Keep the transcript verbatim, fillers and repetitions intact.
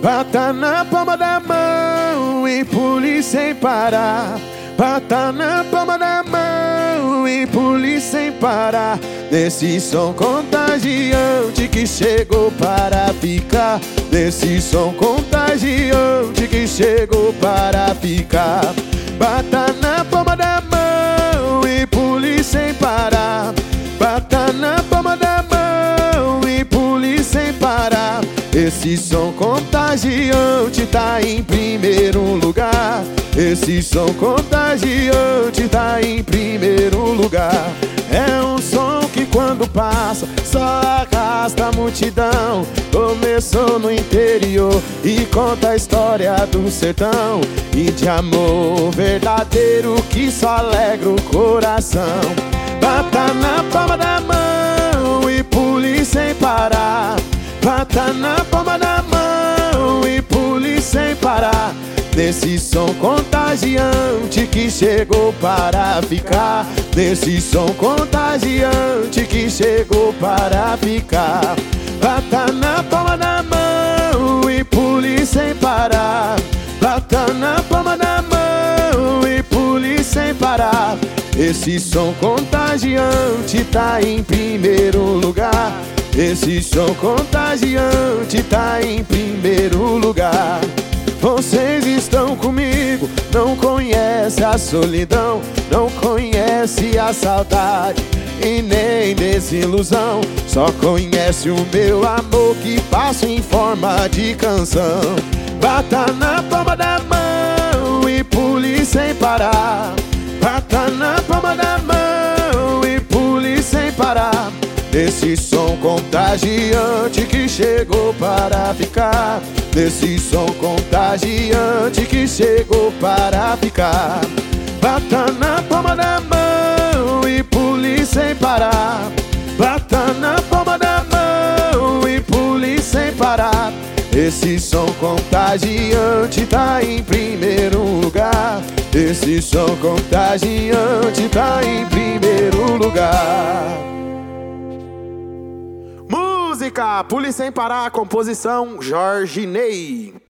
Bata na palma da mão e pule sem parar. Bata na palma da mão e pule sem parar. Nesse som contagiante que chegou para ficar. Nesse som contagiante que chegou para ficar. Bata na palma da mão e pule sem parar. Bata na palma da mão e pule sem parar. Esse som contagiante tá em primeiro lugar. Esse som contagiante tá em primeiro lugar. É um som que quando passa só arrasta a multidão. Começou no interior e conta a história do sertão e de amor verdadeiro que só alegra o coração. Bata na palma da mão e pule sem parar. Bata na palma da mão e pule sem parar. Nesse som contagiante que chegou para ficar. Nesse som contagiante que chegou para ficar. Bata na palma da mão e pule sem parar. Bata na palma da mão e pule sem parar. Esse som contagiante tá em primeiro lugar. Esse som contagiante tá em primeiro lugar. Vocês estão comigo, não conhece a solidão, não conhece a saudade e nem desilusão. Só conhece o meu amor que passo em forma de canção. Bata na palma da mão e pule sem parar. Bata na palma da mão e pule sem parar. Esse som contagiante que chegou para ficar. Desse som contagiante que chegou para ficar. Bata na palma da mão e pule sem parar. Bata na palma da mão e pule sem parar. Esse som contagiante tá em primeiro lugar. Esse som contagiante tá em primeiro lugar. Música Pule Sem Parar, composição Jorge Ney.